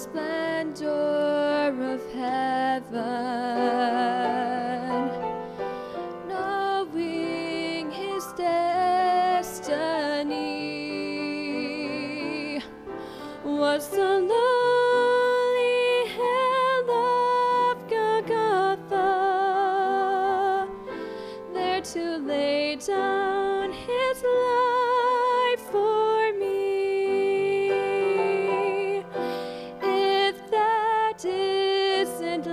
splendor of heaven, knowing his destiny was the lowly hill of Golgotha, there to lay down his life for me. If that isn't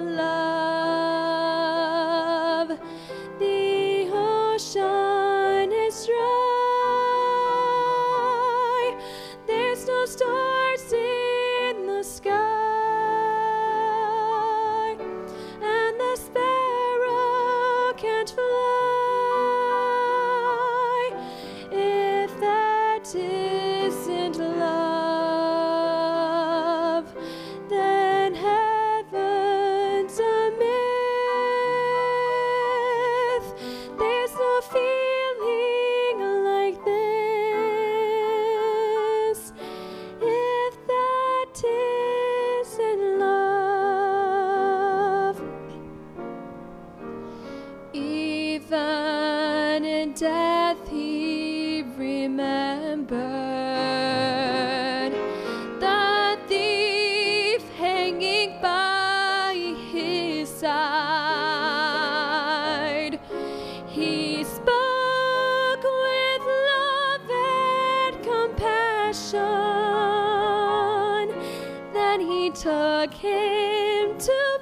love, the ocean is dry. There's no stars in the sky, and the sparrow can't fly. If that isn't love, then heaven's a myth. There's no feeling like this. If that isn't love, even in death he remembered the thief hanging by his side. He spoke with love and compassion. Then he took him to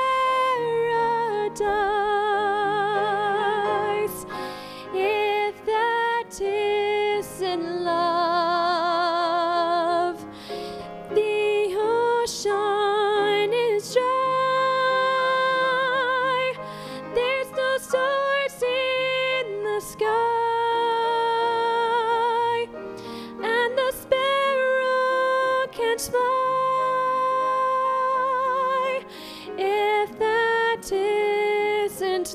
paradise. If that isn't love, the ocean is dry. There's no stars in the sky, and the sparrow can't fly. If that isn't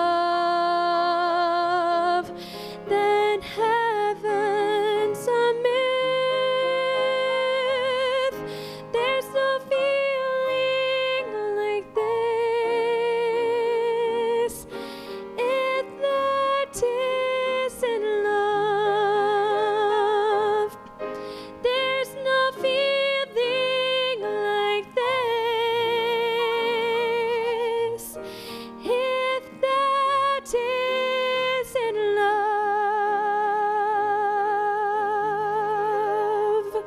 love, then heaven's a myth. There's no feeling like this. If that isn't love, there's no feeling like this. If that isn't love.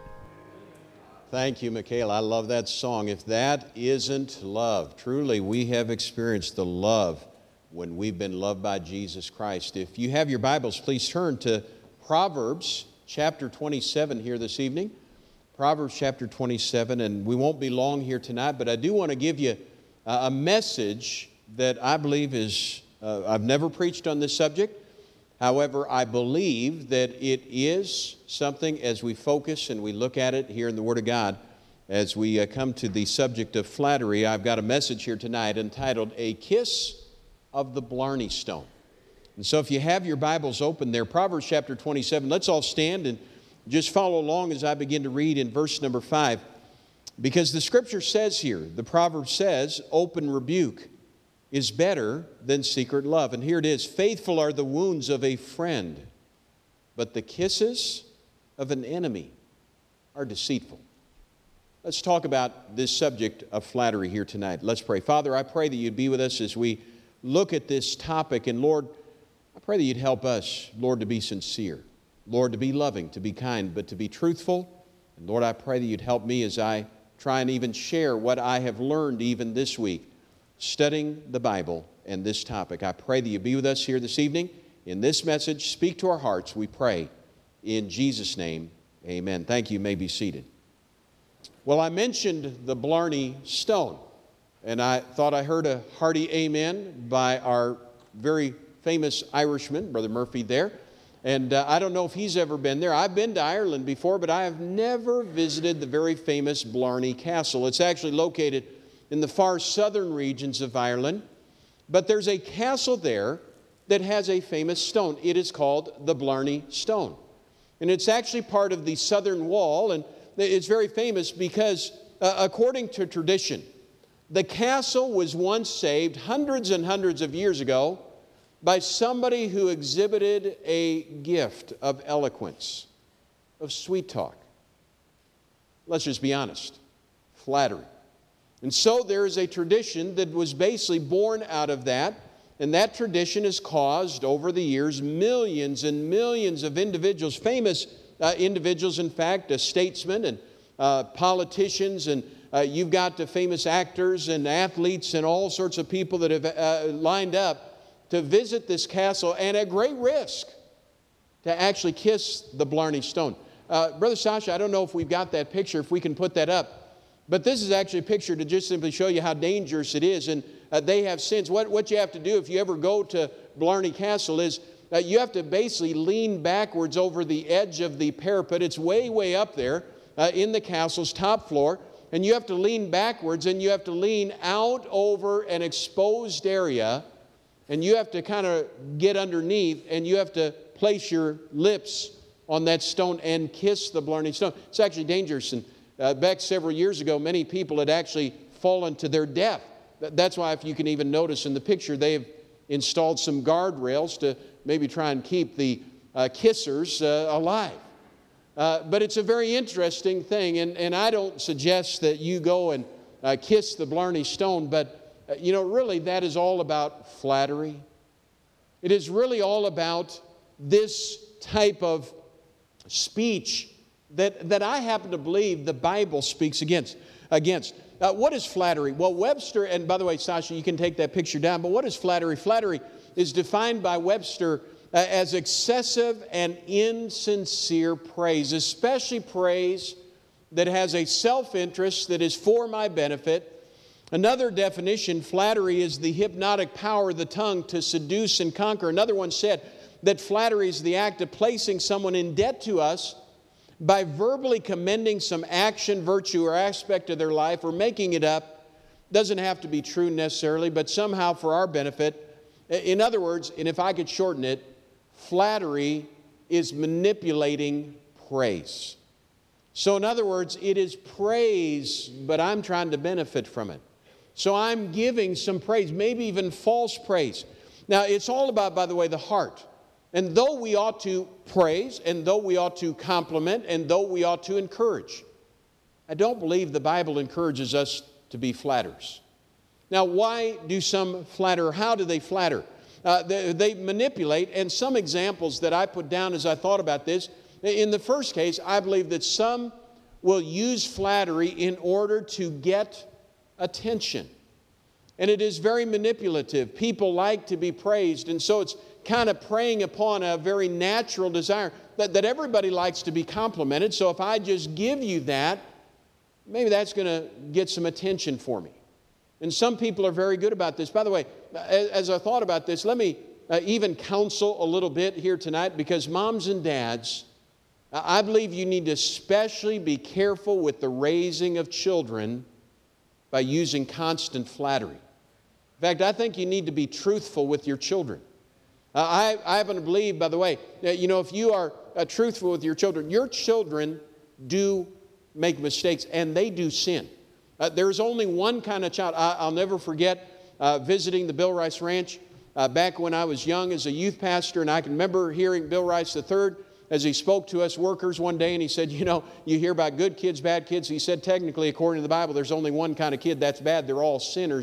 Thank you, Michaela. I love that song. If that isn't love, truly we have experienced the love when we've been loved by Jesus Christ. If you have your Bibles, please turn to Proverbs chapter 27 here this evening. Proverbs chapter 27, and we won't be long here tonight, but I do want to give you a message that I believe is, I've never preached on this subject. However, I believe that it is something as we focus and we look at it here in the Word of God, as we come to the subject of flattery. I've got a message here tonight entitled, A Kiss of the Blarney Stone. And so if you have your Bibles open there, Proverbs chapter 27, let's all stand and just follow along as I begin to read in verse number 5. Because the Scripture says here, the proverb says, open rebuke is better than secret love. And here it is, faithful are the wounds of a friend, but the kisses of an enemy are deceitful. Let's talk about this subject of flattery here tonight. Let's pray. Father, I pray that you'd be with us as we look at this topic. And Lord, I pray that you'd help us, Lord, to be sincere. Lord, to be loving, to be kind, but to be truthful. And Lord, I pray that you'd help me as I try and even share what I have learned even this week, studying the Bible and this topic. I pray that you be with us here this evening in this message. Speak to our hearts, we pray. In Jesus' name, amen. Thank you. You may be seated. Well, I mentioned the Blarney Stone, and I thought I heard a hearty amen by our very famous Irishman, Brother Murphy there. And I don't know if he's ever been there. I've been to Ireland before, but I have never visited the very famous Blarney Castle. It's actually located in the far southern regions of Ireland. But there's a castle there that has a famous stone. It is called the Blarney Stone. And it's actually part of the southern wall, and it's very famous because according to tradition, the castle was once saved hundreds and hundreds of years ago by somebody who exhibited a gift of eloquence, of sweet talk. Let's just be honest, flattery. And so there is a tradition that was basically born out of that, and that tradition has caused, over the years, millions and millions of individuals, famous individuals, in fact, statesmen and politicians, and you've got the famous actors and athletes and all sorts of people that have lined up to visit this castle, and at great risk to actually kiss the Blarney Stone. Brother Sasha, I don't know if we've got that picture, if we can put that up, but this is actually a picture to just simply show you how dangerous it is, and they have since. What you have to do if you ever go to Blarney Castle is you have to basically lean backwards over the edge of the parapet. It's way, way up there in the castle's top floor, and you have to lean backwards, and you have to lean out over an exposed area, and you have to kind of get underneath, and you have to place your lips on that stone and kiss the Blarney Stone. It's actually dangerous. And back several years ago, many people had actually fallen to their death. That's why, if you can even notice in the picture, they've installed some guardrails to maybe try and keep the kissers alive. But it's a very interesting thing, and I don't suggest that you go and kiss the Blarney Stone, but really that is all about flattery. It is really all about this type of speech that I happen to believe the Bible speaks against. What is flattery? Well, Webster, and by the way, Sasha, you can take that picture down, but what is flattery? Flattery is defined by Webster as excessive and insincere praise, especially praise that has a self-interest that is for my benefit. Another definition, flattery is the hypnotic power of the tongue to seduce and conquer. Another one said that flattery is the act of placing someone in debt to us by verbally commending some action, virtue, or aspect of their life, or making it up. Doesn't have to be true necessarily, but somehow for our benefit. In other words, and if I could shorten it, flattery is manipulating praise. So in other words, it is praise, but I'm trying to benefit from it. So I'm giving some praise, maybe even false praise. Now, it's all about, by the way, the heart. And though we ought to praise, and though we ought to compliment, and though we ought to encourage, I don't believe the Bible encourages us to be flatterers. Now, why do some flatter? How do they flatter? They manipulate, and some examples that I put down as I thought about this. In the first case, I believe that some will use flattery in order to get attention. And it is very manipulative. People like to be praised, and so it's kind of preying upon a very natural desire that everybody likes to be complimented. So if I just give you that, maybe that's going to get some attention for me. And some people are very good about this. By the way, as I thought about this, let me even counsel a little bit here tonight, because moms and dads, I believe you need to especially be careful with the raising of children by using constant flattery. In fact, I think you need to be truthful with your children. I happen to believe, by the way, if you are truthful with your children do make mistakes, and they do sin. There's only one kind of child. I'll never forget visiting the Bill Rice Ranch back when I was young as a youth pastor, and I can remember hearing Bill Rice III as he spoke to us workers one day, and he said, you hear about good kids, bad kids. He said, technically, according to the Bible, there's only one kind of kid that's bad. They're all sinners,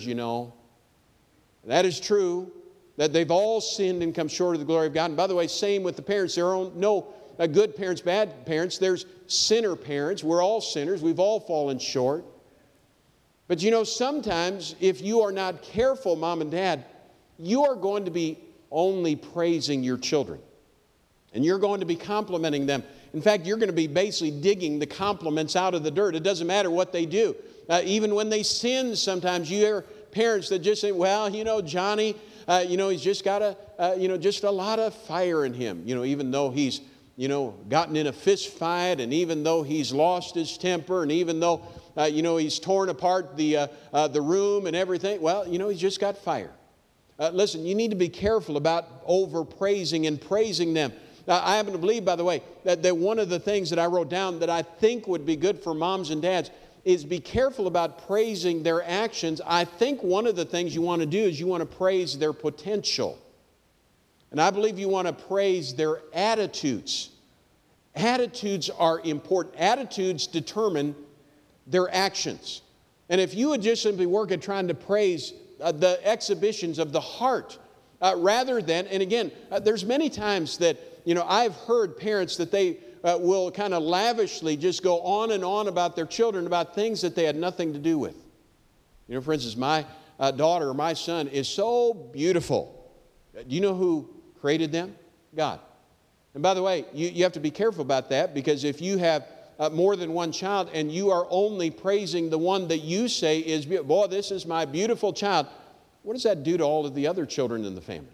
That is true, that they've all sinned and come short of the glory of God. And by the way, same with the parents. There are no good parents, bad parents. There's sinner parents. We're all sinners. We've all fallen short. But sometimes if you are not careful, mom and dad, you are going to be only praising your children. And you're going to be complimenting them. In fact, you're going to be basically digging the compliments out of the dirt. It doesn't matter what they do. Even when they sin, sometimes you hear parents that just say, well, Johnny, he's just got just a lot of fire in him. Even though he's, gotten in a fist fight, and even though he's lost his temper, and even though, he's torn apart the room and everything, well, he's just got fire. Listen, you need to be careful about overpraising and praising them. I happen to believe, by the way, that one of the things that I wrote down that I think would be good for moms and dads is be careful about praising their actions. I think one of the things you want to do is you want to praise their potential. And I believe you want to praise their attitudes. Attitudes are important. Attitudes determine their actions. And if you would just simply work at trying to praise the exhibitions of the heart, rather than, and again, there's many times that, I've heard parents that they will kind of lavishly just go on and on about their children, about things that they had nothing to do with. For instance, my daughter or my son is so beautiful. Do you know who created them? God. And by the way, you have to be careful about that, because if you have more than one child and you are only praising the one that you say is, boy, this is my beautiful child, what does that do to all of the other children in the family?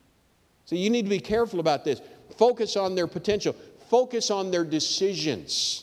So you need to be careful about this. Focus on their potential. Focus on their decisions.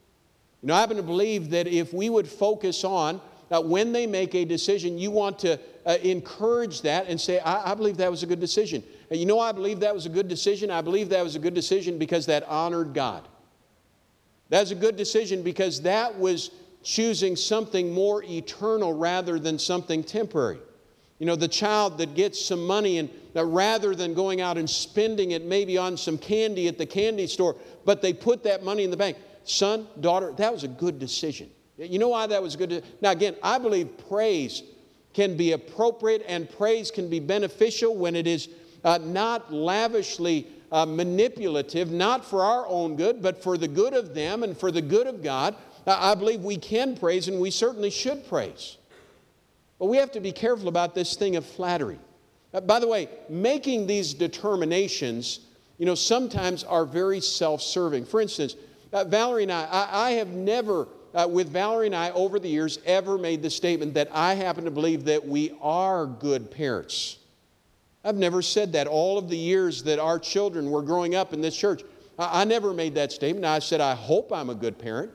I happen to believe that if we would focus on when they make a decision, you want to encourage that and say, I believe that was a good decision. And I believe that was a good decision. I believe that was a good decision because that honored God. That's a good decision because that was choosing something more eternal rather than something temporary. The child that gets some money and rather than going out and spending it maybe on some candy at the candy store, but they put that money in the bank. Son, daughter, that was a good decision. You know why that was a good decision? Now again, I believe praise can be appropriate and praise can be beneficial when it is not lavishly manipulative, not for our own good, but for the good of them and for the good of God. I believe we can praise, and we certainly should praise. But we have to be careful about this thing of flattery. By the way, making these determinations, sometimes are very self-serving. For instance, Valerie and I have never, with Valerie and I over the years, ever made the statement that I happen to believe that we are good parents. I've never said that. All of the years that our children were growing up in this church, I never made that statement. I said, I hope I'm a good parent.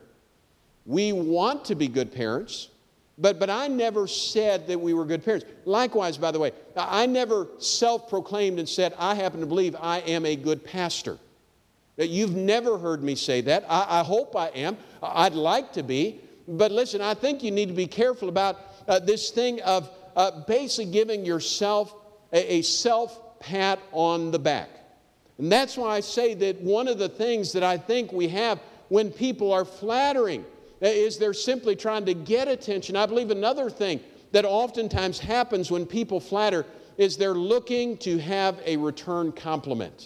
We want to be good parents. But I never said that we were good parents. Likewise, by the way, I never self-proclaimed and said, I happen to believe I am a good pastor. You've never heard me say that. I hope I am. I'd like to be. But listen, I think you need to be careful about this thing of basically giving yourself a self-pat on the back. And that's why I say that one of the things that I think we have when people are flattering is they're simply trying to get attention. I believe another thing that oftentimes happens when people flatter is they're looking to have a return compliment.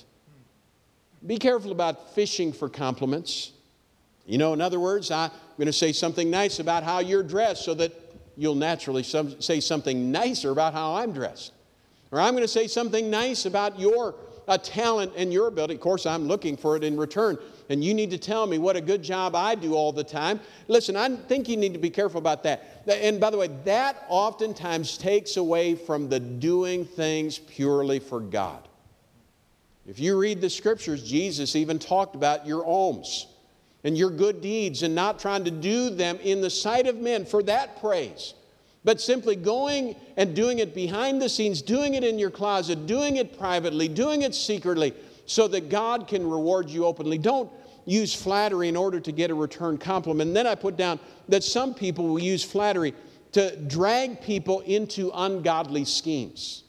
Be careful about fishing for compliments. In other words, I'm going to say something nice about how you're dressed so that you'll naturally say something nicer about how I'm dressed. Or I'm going to say something nice about your talent and your ability. Of course, I'm looking for it in return. And you need to tell me what a good job I do all the time. Listen, I think you need to be careful about that. And by the way, that oftentimes takes away from the doing things purely for God. If you read the Scriptures, Jesus even talked about your alms and your good deeds and not trying to do them in the sight of men for that praise, but simply going and doing it behind the scenes, doing it in your closet, doing it privately, doing it secretly, so that God can reward you openly. Don't use flattery in order to get a return compliment. And then I put down that some people will use flattery to drag people into ungodly schemes.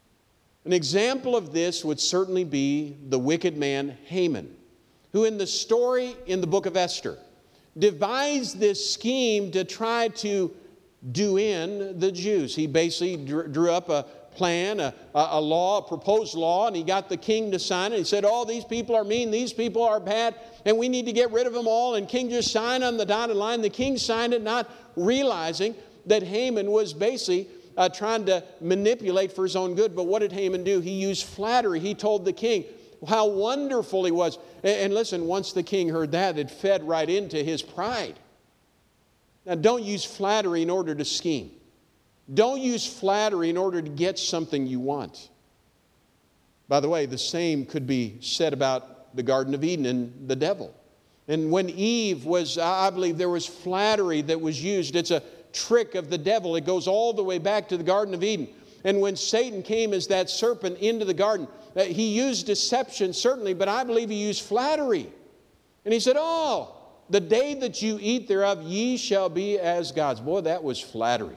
An example of this would certainly be the wicked man Haman, who in the story in the book of Esther devised this scheme to try to do in the Jews. He basically drew up a plan, a law, a proposed law, and he got the king to sign it. He said, oh, these people are mean, these people are bad, and we need to get rid of them all. And king just signed on the dotted line. The king signed it, not realizing that Haman was basically trying to manipulate for his own good. But what did Haman do? He used flattery. He told the king how wonderful he was. And listen, once the king heard that, it fed right into his pride. Now, don't use flattery in order to scheme. Don't use flattery in order to get something you want. By the way, the same could be said about the Garden of Eden and the devil. And when Eve was, I believe there was flattery that was used. It's a trick of the devil. It goes all the way back to the Garden of Eden. And when Satan came as that serpent into the garden, he used deception, certainly, but I believe he used flattery. And he said, oh, The day that you eat thereof, ye shall be as gods. Boy, that was flattery.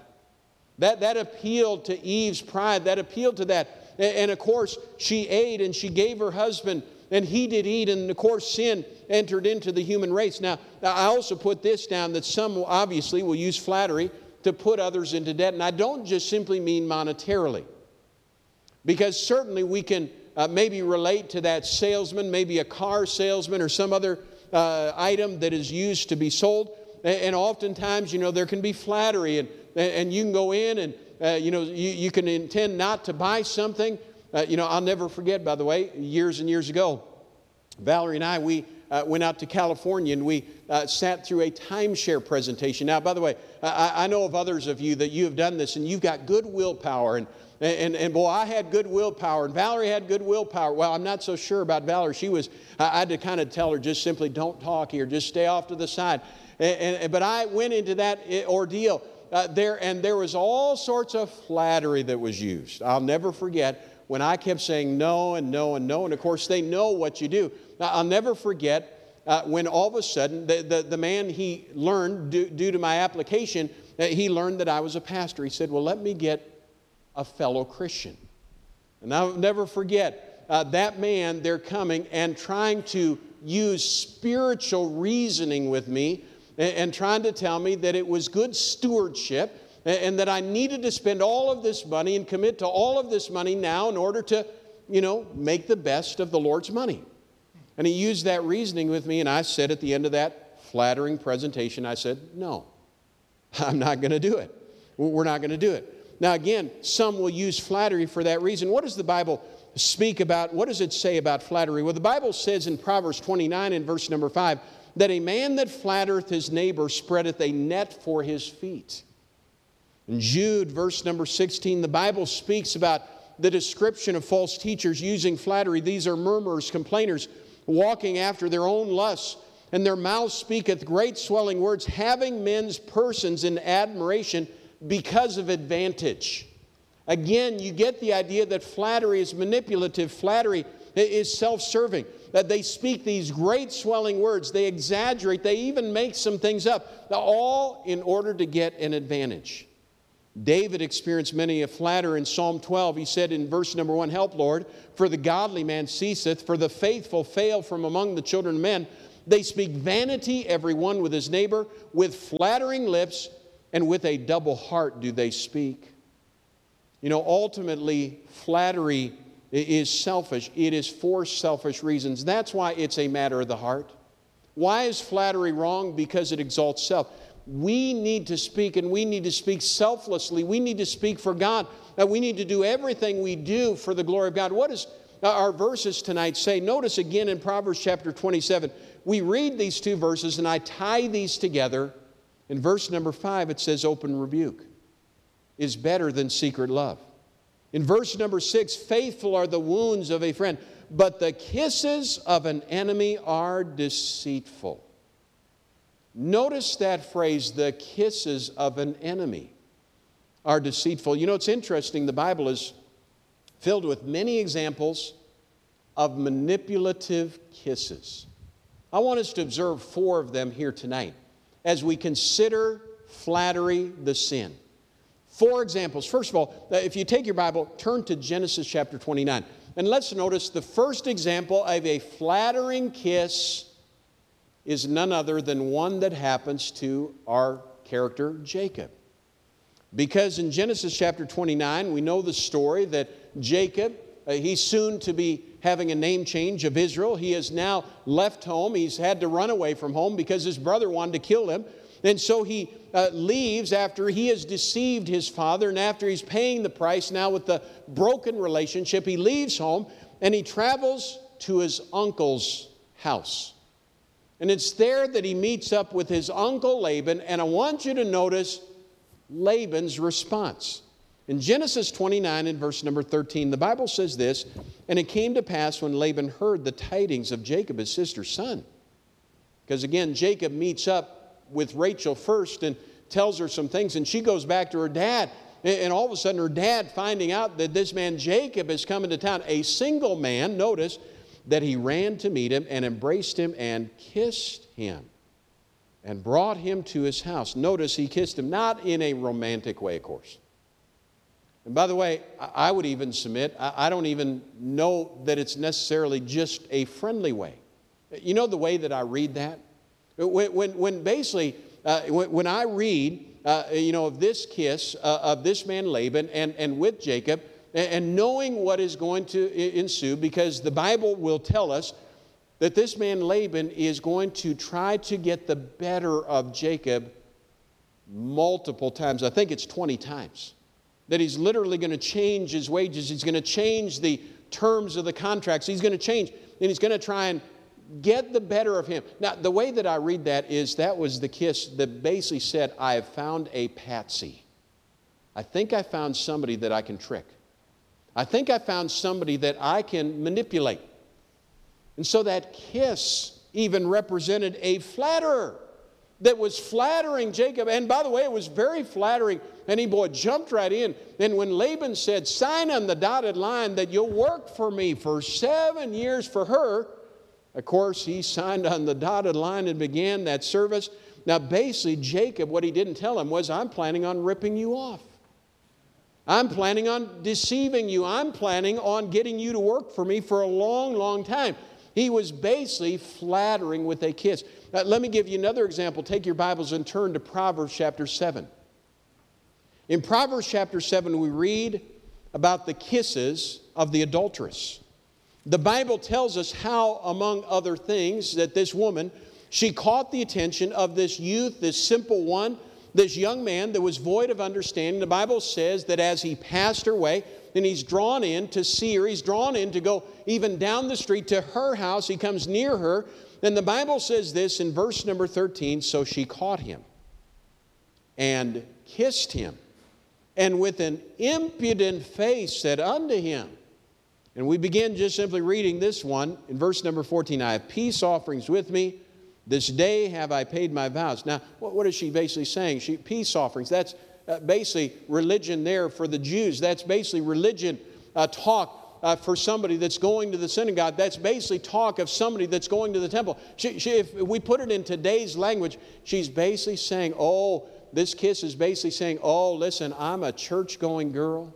That appealed to Eve's pride. That appealed to that. And of course, she ate and she gave her husband, and he did eat. And of course, sin entered into the human race. Now, I also put this down, that some obviously will use flattery to put others into debt. And I don't just simply mean monetarily. Because certainly we can maybe relate to that salesman, maybe a car salesman or some other item that is used to be sold. And oftentimes, there can be flattery, and you can go in and, you can intend not to buy something. I'll never forget, by the way, years and years ago, Valerie and I, we went out to California, and we sat through a timeshare presentation. Now, by the way, I know of others of you that you have done this, and you've got good willpower, and boy, I had good willpower, and Valerie had good willpower. Well, I'm not so sure about Valerie. I had to kind of tell her, just simply don't talk here, just stay off to the side. But I went into that ordeal there was all sorts of flattery that was used. I'll never forget when I kept saying no and no and no, and of course they know what you do. I'll never forget when all of a sudden the man, he learned, due to my application, he learned that I was a pastor. He said, well, let me get a fellow Christian. And I'll never forget that man, they're coming and trying to use spiritual reasoning with me and trying to tell me that it was good stewardship and that I needed to spend all of this money and commit to all of this money now in order to, make the best of the Lord's money. And he used that reasoning with me, and I said at the end of that flattering presentation, I said, no, I'm not going to do it. We're not going to do it. Now, again, some will use flattery for that reason. What does the Bible speak about? What does it say about flattery? Well, the Bible says in Proverbs 29 and verse number 5, that a man that flattereth his neighbor spreadeth a net for his feet. In Jude, verse number 16, the Bible speaks about the description of false teachers using flattery. These are murmurers, complainers, walking after their own lusts, and their mouth speaketh great swelling words, having men's persons in admiration because of advantage. Again, you get the idea that flattery is manipulative. Flattery is self-serving. That they speak these great swelling words. They exaggerate. They even make some things up. All in order to get an advantage. David experienced many a flatter in Psalm 12. He said in verse number 1, help, Lord, for the godly man ceaseth, for the faithful fail from among the children of men. They speak vanity, every one with his neighbor, with flattering lips, and with a double heart do they speak. Ultimately, flattery is selfish. It is for selfish reasons. That's why it's a matter of the heart. Why is flattery wrong? Because it exalts self. We need to speak, and we need to speak selflessly. We need to speak for God. We need to do everything we do for the glory of God. What does our verses tonight say? Notice again in Proverbs chapter 27, we read these two verses, and I tie these together. In verse number 5, it says, open rebuke is better than secret love. In verse number 6, faithful are the wounds of a friend, but the kisses of an enemy are deceitful. Notice that phrase, the kisses of an enemy are deceitful. It's interesting, the Bible is filled with many examples of manipulative kisses. I want us to observe 4 of them here tonight as we consider flattery the sin. 4 examples. First of all, if you take your Bible, turn to Genesis chapter 29. And let's notice the first example of a flattering kiss is none other than one that happens to our character Jacob. Because in Genesis chapter 29, we know the story that Jacob, he's soon to be having a name change of Israel. He has now left home. He's had to run away from home because his brother wanted to kill him. And so he leaves after he has deceived his father, and after he's paying the price now with the broken relationship, he leaves home and he travels to his uncle's house. And it's there that he meets up with his uncle Laban, and I want you to notice Laban's response. In Genesis 29 and verse number 13, the Bible says this, and it came to pass when Laban heard the tidings of Jacob, his sister's son. Because again, Jacob meets up with Rachel first and tells her some things, and she goes back to her dad, and all of a sudden her dad, finding out that this man Jacob is coming to town, a single man, notice that he ran to meet him and embraced him and kissed him. and brought him to his house. Notice he kissed him, not in a romantic way, of course. And by the way, I would even submit, I don't even know that it's necessarily just a friendly way. You know the way that I read that? When basically, when I read, of this kiss of this man Laban and with Jacob, and knowing what is going to ensue, because the Bible will tell us that this man Laban is going to try to get the better of Jacob multiple times. I think it's 20 times. That he's literally going to change his wages. He's going to change the terms of the contracts. He's going to change, and he's going to try and get the better of him. Now, the way that I read that is that was the kiss that basically said, I have found a patsy. I think I found somebody that I can trick. I think I found somebody that I can manipulate. And so that kiss even represented a flatterer that was flattering Jacob. And by the way, it was very flattering. And he, jumped right in. And when Laban said, sign on the dotted line that you'll work for me for 7 years for her, of course, he signed on the dotted line and began that service. Now, basically, Jacob, what he didn't tell him was, I'm planning on ripping you off. I'm planning on deceiving you. I'm planning on getting you to work for me for a long, long time. He was basically flattering with a kiss. Now, let me give you another example. Take your Bibles and turn to Proverbs chapter 7. In Proverbs chapter 7, we read about the kisses of the adulteress. The Bible tells us how, among other things, that this woman, she caught the attention of this youth, this simple one, this young man that was void of understanding. The Bible says that as he passed her way, and he's drawn in to see her, he's drawn in to go even down the street to her house, he comes near her, and the Bible says this in verse number 13, so she caught him and kissed him, and with an impudent face said unto him, and we begin just simply reading this one in verse number 14, I have peace offerings with me. This day have I paid my vows. Now, what is she basically saying? Peace offerings, that's basically religion there for the Jews. That's basically religion talk for somebody that's going to the synagogue. That's basically talk of somebody that's going to the temple. If we put it in today's language, she's basically saying, this kiss is basically saying, listen, I'm a church-going girl.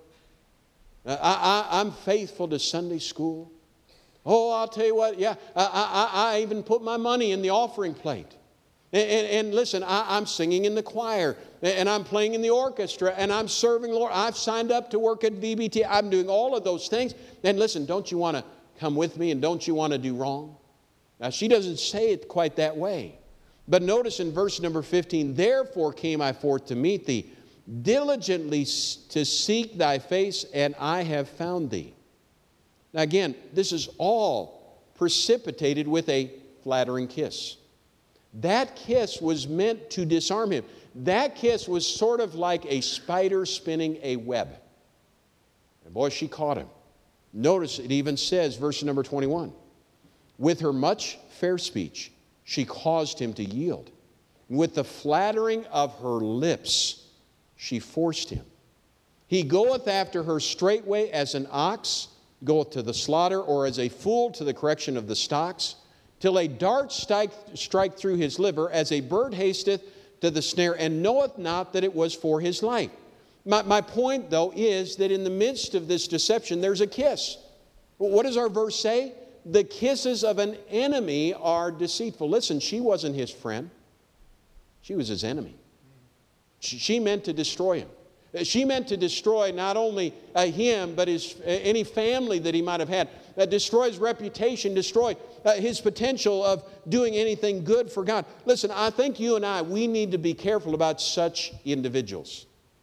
I'm faithful to Sunday school. I'll tell you what, yeah, I even put my money in the offering plate. And listen, I'm singing in the choir, and I'm playing in the orchestra, and I'm serving the Lord. I've signed up to work at VBT. I'm doing all of those things. And listen, don't you want to come with me, and don't you want to do wrong? Now, she doesn't say it quite that way. But notice in verse number 15, therefore came I forth to meet thee, diligently to seek thy face, and I have found thee. Now again, this is all precipitated with a flattering kiss. That kiss was meant to disarm him. That kiss was sort of like a spider spinning a web. And boy, she caught him. Notice it even says, verse number 21, with her much fair speech, she caused him to yield. And with the flattering of her lips, she forced him. He goeth after her straightway as an ox goeth to the slaughter, or as a fool to the correction of the stocks, till a dart strike through his liver, as a bird hasteth to the snare, and knoweth not that it was for his life. My point, though, is that in the midst of this deception, there's a kiss. What does our verse say? The kisses of an enemy are deceitful. Listen, she wasn't his friend. She was his enemy. She meant to destroy him. She meant to destroy not only him, but any family that he might have had. Destroy his reputation, destroy his potential of doing anything good for God. Listen, I think you and I, we need to be careful about such individuals.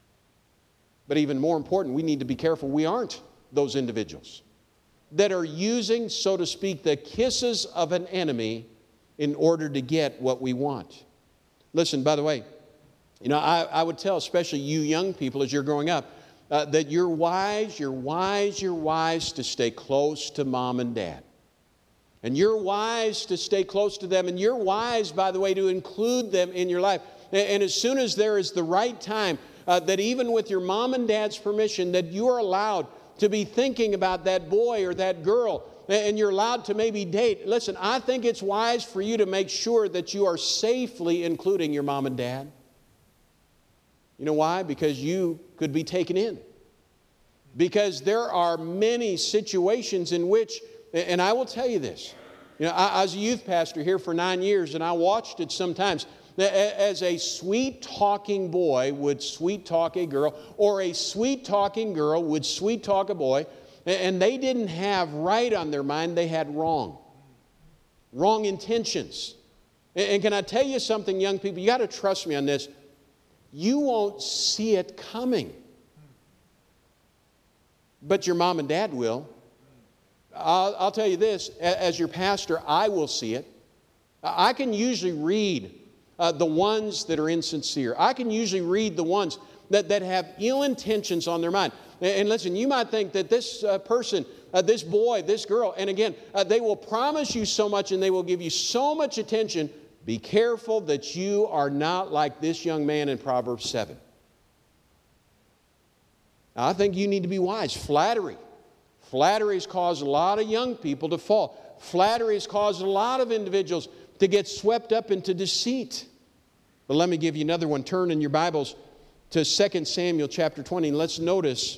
But even more important, we need to be careful we aren't those individuals that are using, so to speak, the kisses of an enemy in order to get what we want. Listen, by the way, I would tell, especially you young people as you're growing up, that you're wise to stay close to mom and dad. And you're wise to stay close to them. And you're wise, by the way, to include them in your life. And as soon as there is the right time, that even with your mom and dad's permission, that you are allowed to be thinking about that boy or that girl and you're allowed to maybe date, listen, I think it's wise for you to make sure that you are safely including your mom and dad. You know why? Because you could be taken in. Because there are many situations in which, and I will tell you this, you know, I was a youth pastor here for 9 years, and I watched it sometimes. As a sweet-talking boy would sweet-talk a girl, or a sweet-talking girl would sweet-talk a boy, and they didn't have right on their mind, they had wrong. Wrong intentions. And can I tell you something, young people? You got to trust me on this. You won't see it coming. But your mom and dad will. I'll tell you this, as your pastor, I will see it. I can usually read the ones that are insincere. I can usually read the ones that have ill intentions on their mind. And listen, you might think that this person, this boy, this girl, and again, they will promise you so much and they will give you so much attention. Be careful that you are not like this young man in Proverbs 7. Now, I think you need to be wise. Flattery. Flattery has caused a lot of young people to fall. Flattery has caused a lot of individuals to get swept up into deceit. But let me give you another one. Turn in your Bibles to 2 Samuel chapter 20. And let's notice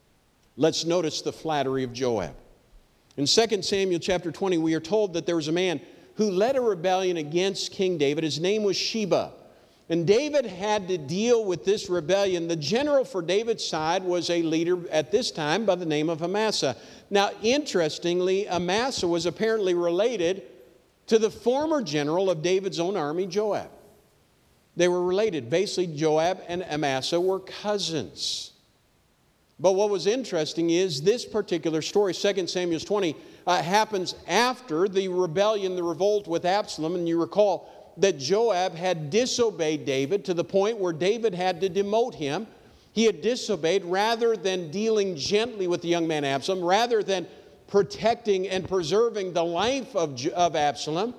the flattery of Joab. In 2 Samuel chapter 20, we are told that there was a man who led a rebellion against King David. His name was Sheba. And David had to deal with this rebellion. The general for David's side was a leader at this time by the name of Amasa. Now, interestingly, Amasa was apparently related to the former general of David's own army, Joab. They were related. Basically, Joab and Amasa were cousins. But what was interesting is this particular story, 2 Samuel 20, happens after the rebellion, the revolt with Absalom. And you recall that Joab had disobeyed David to the point where David had to demote him. He had disobeyed rather than dealing gently with the young man Absalom, rather than protecting and preserving the life of Absalom.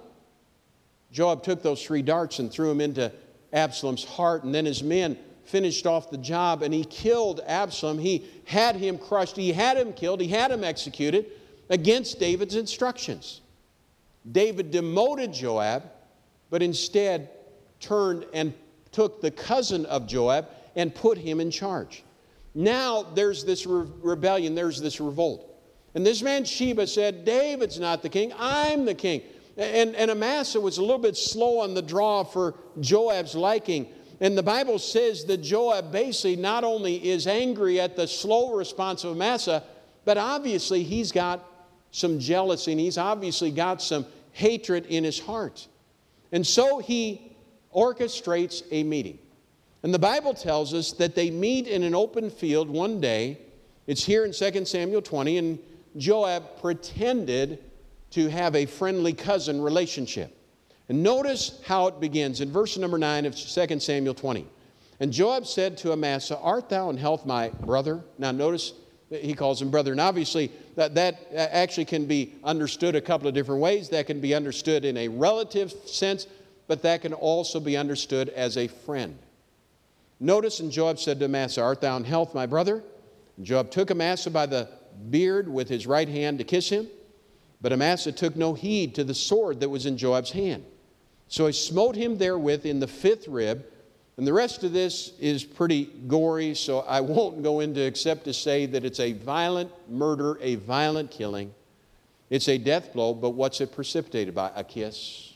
Joab took those 3 darts and threw them into Absalom's heart, and then his men finished off the job, and he killed Absalom. He had him crushed, he had him killed, he had him executed against David's instructions. David demoted Joab, but instead turned and took the cousin of Joab and put him in charge. Now there's this rebellion, there's this revolt. And this man Sheba said, David's not the king, I'm the king. And Amasa was a little bit slow on the draw for Joab's liking. And the Bible says that Joab basically not only is angry at the slow response of Amasa, but obviously he's got some jealousy and he's obviously got some hatred in his heart. And so he orchestrates a meeting. And the Bible tells us that they meet in an open field one day. It's here in 2 Samuel 20, and Joab pretended to have a friendly cousin relationship. And notice how it begins in verse number 9 of 2 Samuel 20. And Joab said to Amasa, art thou in health, my brother? Now notice that he calls him brother. And obviously that actually can be understood a couple of different ways. That can be understood in a relative sense, but that can also be understood as a friend. Notice, and Joab said to Amasa, art thou in health, my brother? And Joab took Amasa by the beard with his right hand to kiss him. But Amasa took no heed to the sword that was in Joab's hand. So he smote him therewith in the 5th rib. And the rest of this is pretty gory, so I won't go into except to say that it's a violent murder, a violent killing. It's a death blow, but what's it precipitated by? A kiss.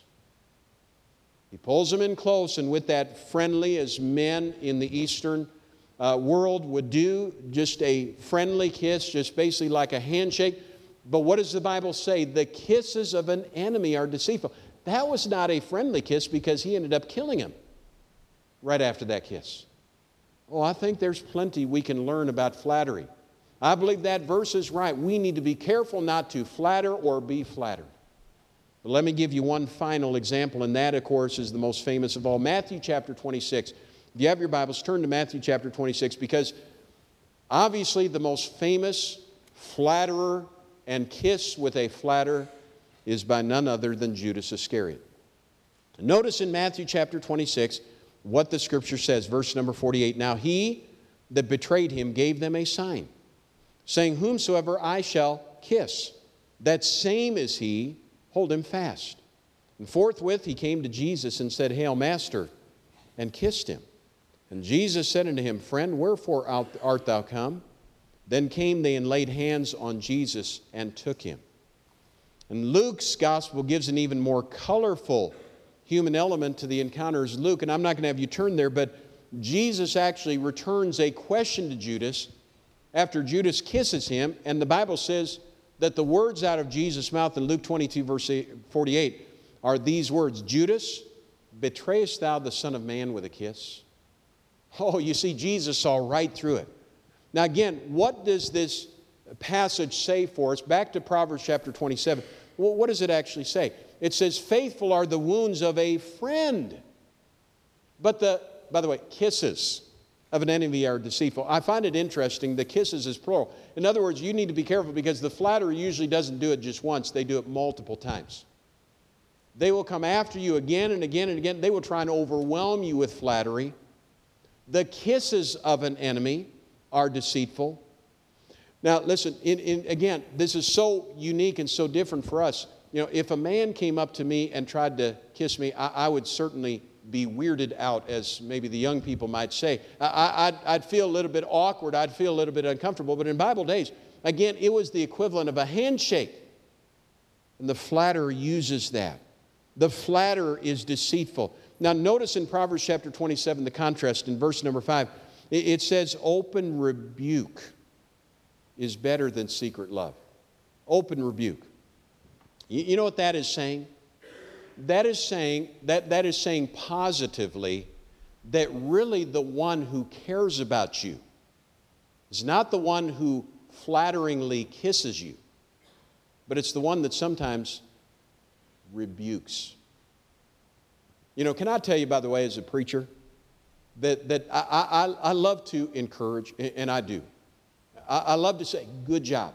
He pulls him in close, and with that friendly, as men in the Eastern world would do, just a friendly kiss, just basically like a handshake. But what does the Bible say? The kisses of an enemy are deceitful. That was not a friendly kiss because he ended up killing him right after that kiss. Oh, I think there's plenty we can learn about flattery. I believe that verse is right. We need to be careful not to flatter or be flattered. But let me give you one final example, and that, of course, is the most famous of all. Matthew chapter 26. If you have your Bibles, turn to Matthew chapter 26, because obviously the most famous flatterer and kiss with a flatterer is by none other than Judas Iscariot. Notice in Matthew chapter 26 what the Scripture says, verse number 48. Now he that betrayed him gave them a sign, saying, whomsoever I shall kiss, that same is he, hold him fast. And forthwith he came to Jesus and said, Hail, Master, and kissed him. And Jesus said unto him, Friend, wherefore art thou come? Then came they and laid hands on Jesus and took him. And Luke's gospel gives an even more colorful human element to the encounters. Luke, and I'm not going to have you turn there, but Jesus actually returns a question to Judas after Judas kisses him, and the Bible says that the words out of Jesus' mouth in Luke 22, verse 48, are these words, Judas, betrayest thou the Son of Man with a kiss? Oh, you see, Jesus saw right through it. Now again, what does this passage say for us? Back to Proverbs chapter 27. Well, what does it actually say? It says, faithful are the wounds of a friend. But by the way, kisses of an enemy are deceitful. I find it interesting, the kisses is plural. In other words, you need to be careful because the flatterer usually doesn't do it just once, they do it multiple times. They will come after you again and again and again. They will try and overwhelm you with flattery. The kisses of an enemy are deceitful. Now listen, again, this is so unique and so different for us. You know, if a man came up to me and tried to kiss me, I would certainly be weirded out, as maybe the young people might say. I'd feel a little bit awkward. I'd feel a little bit uncomfortable. But in Bible days, again, it was the equivalent of a handshake. And the flatterer uses that. The flatterer is deceitful. Now notice in Proverbs chapter 27, the contrast in verse number 5. It says, open rebuke is better than secret love. Open rebuke. You know what that is saying? That is saying positively that really the one who cares about you is not the one who flatteringly kisses you, but it's the one that sometimes rebukes. You know, can I tell you, by the way, as a preacher, that I love to encourage, and I do. I love to say, good job.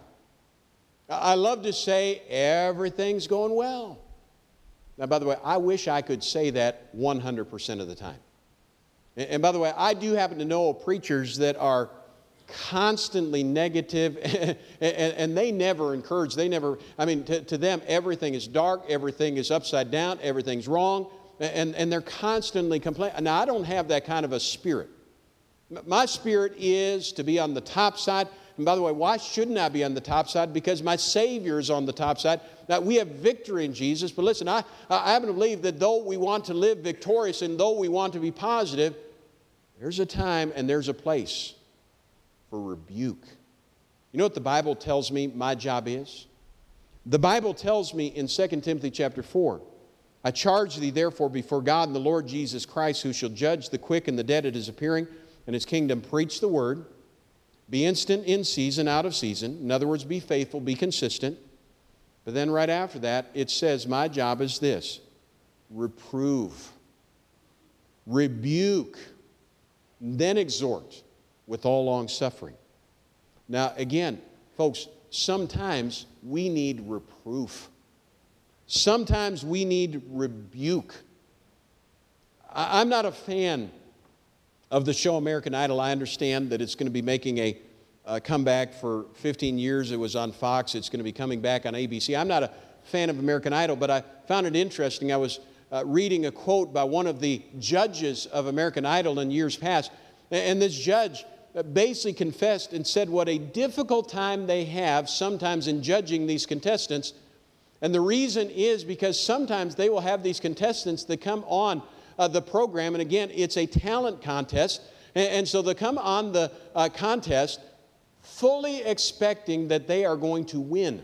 I love to say, everything's going well. Now, by the way, I wish I could say that 100% of the time. And by the way, I do happen to know preachers that are constantly negative, and they never encourage. They never, I mean, to them, everything is dark, everything is upside down, everything's wrong, and they're constantly complaining. Now, I don't have that kind of a spirit. My spirit is to be on the top side. And by the way, why shouldn't I be on the top side? Because my Savior is on the top side. Now, we have victory in Jesus, but listen, I happen to believe that though we want to live victorious and though we want to be positive, there's a time and there's a place for rebuke. You know what the Bible tells me my job is? The Bible tells me in 2 Timothy chapter 4, I charge thee therefore before God and the Lord Jesus Christ, who shall judge the quick and the dead at his appearing and his kingdom, preach the word. Be instant in season, out of season. In other words, be faithful, be consistent. But then right after that, it says, my job is this: reprove, rebuke, then exhort with all long suffering. Now, again, folks, sometimes we need reproof. Sometimes we need rebuke. I'm not a fan of the show American Idol. I understand that it's going to be making a comeback for 15 years. It was on Fox. It's going to be coming back on ABC. I'm not a fan of American Idol, but I found it interesting. I was reading a quote by one of the judges of American Idol in years past, and this judge basically confessed and said what a difficult time they have sometimes in judging these contestants. And the reason is because sometimes they will have these contestants that come on the program, and again, it's a talent contest, and so they come on the contest fully expecting that they are going to win,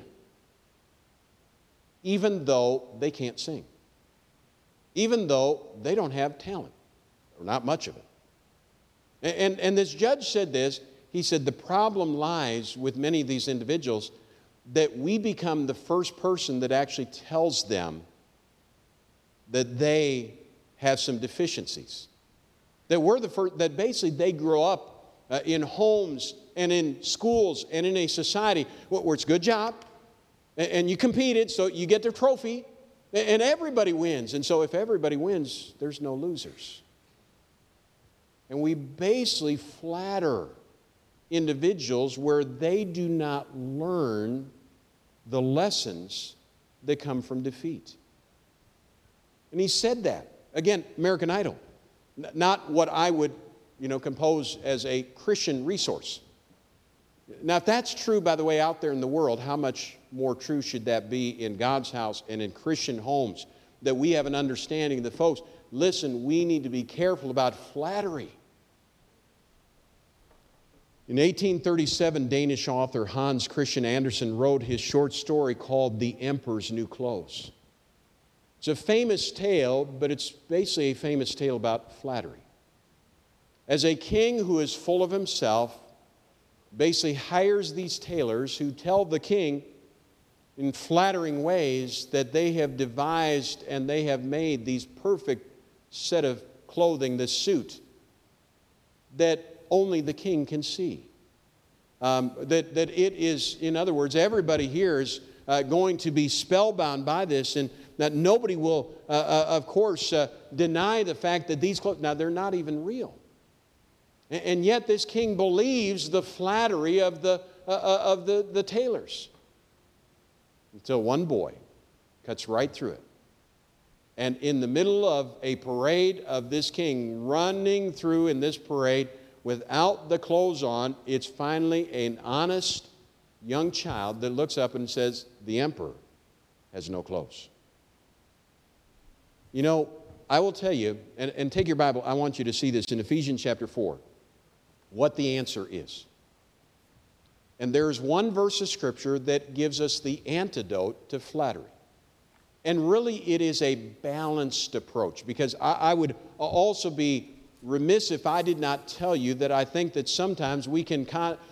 even though they can't sing, even though they don't have talent, or not much of it. And this judge said this. He said, the problem lies with many of these individuals that we become the first person that actually tells them that they have some deficiencies. That we're the first, that basically they grow up in homes and in schools and in a society where it's a good job, and you competed, so you get the trophy, and everybody wins. And so if everybody wins, there's no losers. And we basically flatter individuals where they do not learn the lessons that come from defeat. And he said that. Again, American Idol. Not what I would, compose as a Christian resource. Now, if that's true, by the way, out there in the world, how much more true should that be in God's house and in Christian homes, that we have an understanding that, folks, listen, we need to be careful about flattery. In 1837, Danish author Hans Christian Andersen wrote his short story called The Emperor's New Clothes. It's a famous tale, but it's basically a famous tale about flattery. As a king who is full of himself basically hires these tailors who tell the king in flattering ways that they have devised and they have made these perfect set of clothing, this suit, that only the king can see. That it is, in other words, everybody here is going to be spellbound by this, and that nobody will, of course, deny the fact that these clothes, now they're not even real. And yet this king believes the flattery of the tailors. Until one boy cuts right through it. And in the middle of a parade of this king running through in this parade without the clothes on, it's finally an honest young child that looks up and says, the emperor has no clothes. I will tell you, and take your Bible, I want you to see this in Ephesians chapter 4, what the answer is. And there's one verse of Scripture that gives us the antidote to flattery. And really it is a balanced approach, because I would also be remiss if I did not tell you that I think that sometimes we can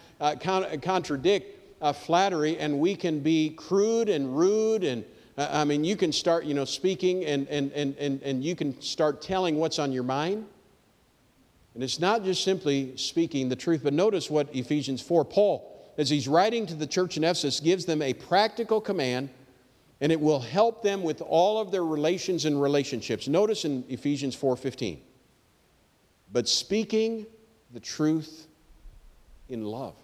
contradict flattery, and we can be crude and rude, and you can start speaking and you can start telling what's on your mind. And it's not just simply speaking the truth, but notice what Ephesians 4, Paul, as he's writing to the church in Ephesus, gives them a practical command, and it will help them with all of their relations and relationships. Notice in Ephesians 4:15, but speaking the truth in love.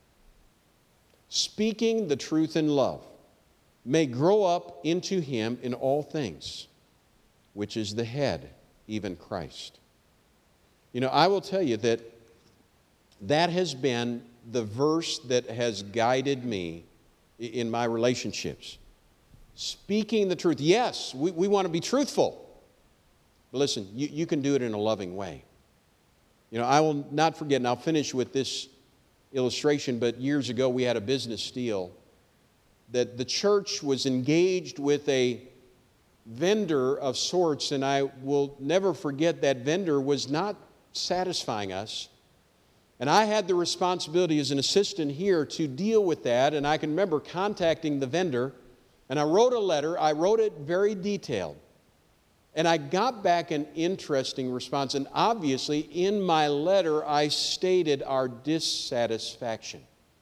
Speaking the truth in love may grow up into him in all things, which is the head, even Christ. I will tell you that has been the verse that has guided me in my relationships. Speaking the truth. Yes, we want to be truthful. But listen, you can do it in a loving way. I will not forget, and I'll finish with this illustration, but years ago we had a business deal that the church was engaged with a vendor of sorts, and I will never forget that vendor was not satisfying us. And I had the responsibility as an assistant here to deal with that, and I can remember contacting the vendor, and I wrote a letter. I wrote it very detailed. And I got back an interesting response, and obviously in my letter I stated our dissatisfaction.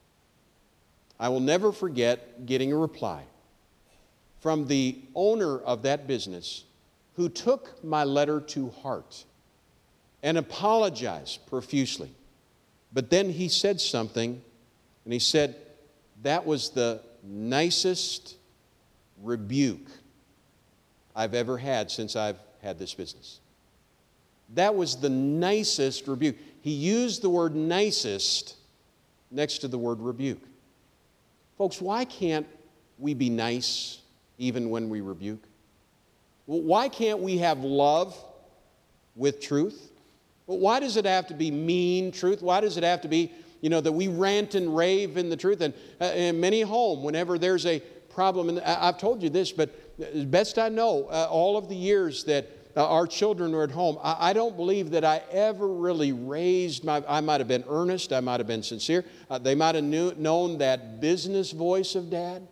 I will never forget getting a reply from the owner of that business, who took my letter to heart and apologized profusely. But then he said something, and he said, that was the nicest rebuke I've ever had since I've had this business. That was the nicest rebuke. He used the word nicest next to the word rebuke. Folks, why can't we be nice even when we rebuke? Why can't we have love with truth? Why does it have to be mean truth? Why does it have to be, that we rant and rave in the truth? And in many homes, whenever there's a problem, and I've told you this, but as best I know, all of the years that our children were at home, I don't believe that I ever really raised I might have been earnest, I might have been sincere. They might have known that business voice of Dad.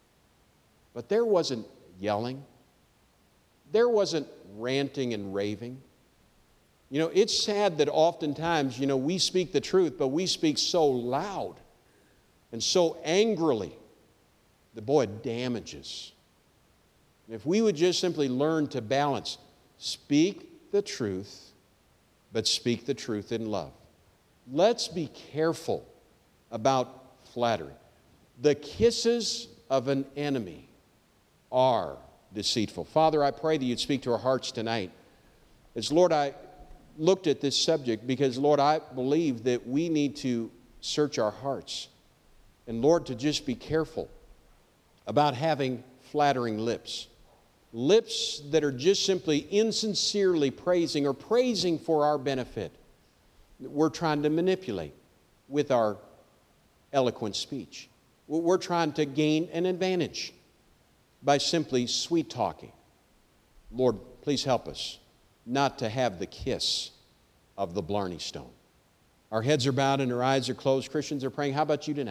But there wasn't yelling. There wasn't ranting and raving. It's sad that oftentimes, we speak the truth, but we speak so loud and so angrily that, boy, it damages. If we would just simply learn to balance, speak the truth, but speak the truth in love. Let's be careful about flattery. The kisses of an enemy are deceitful. Father, I pray that you'd speak to our hearts tonight. As Lord, I looked at this subject because, Lord, I believe that we need to search our hearts. And Lord, to just be careful about having flattering lips. Lips that are just simply insincerely praising or praising for our benefit. We're trying to manipulate with our eloquent speech. We're trying to gain an advantage by simply sweet talking. Lord, please help us not to have the kiss of the Blarney Stone. Our heads are bowed and our eyes are closed. Christians are praying. How about you tonight?